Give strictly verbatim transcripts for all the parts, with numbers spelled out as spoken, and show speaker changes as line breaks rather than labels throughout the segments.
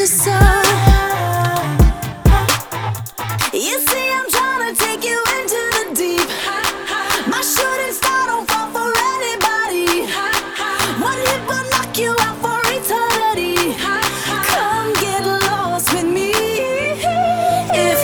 sun. You see, I'm trying to take you into the deep. My shooting star don't fall for anybody. One hit will knock you out for eternity. Come get lost with me. If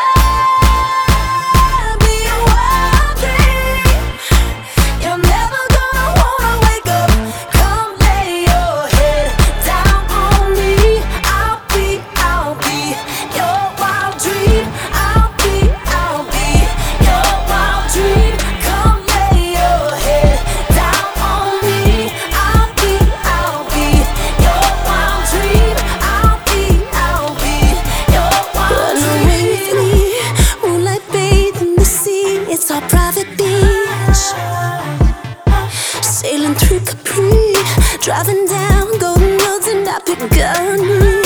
I be worthy, you're never gonna wanna wake up. Come lay your head down on me. I'll be, I'll be your wild dream. I'll be, I'll be your wild dream. Come lay your head down on me. I'll be, I'll be your wild dream. I'll be, I'll be your wild dream. Run away with me, moonlight bathed in the sea. It's our private beach, sailing through Capri, driving down golden roads, and I pick on you.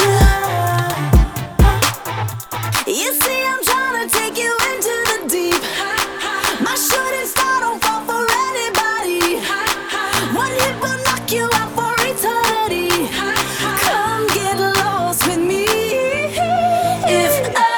You see, I'm trying to take you into the deep. My shooting star don't fall for anybody. One hit will knock you out for eternity. Come get lost with me. If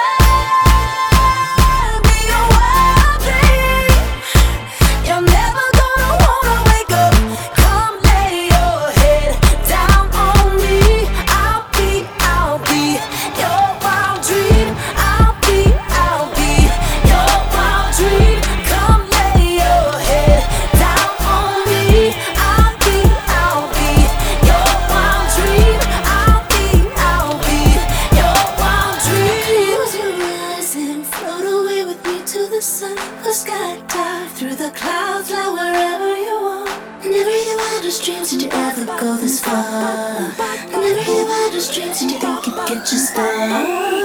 I be worthy, you're never gonna wanna wake up. Come lay your head down on me. I'll be, I'll be your wild dream. I'll be, I'll be your wild dream. Come lay your head down on me. I'll be, I'll be your wild dream. I'll be, I'll be your wild dream. Close your eyes and float away with me to the sun. The sky dive through the clouds, fly wherever you want. Never your wildest dreams did you ever go this far. Never your wildest dreams did you think you'd get your start.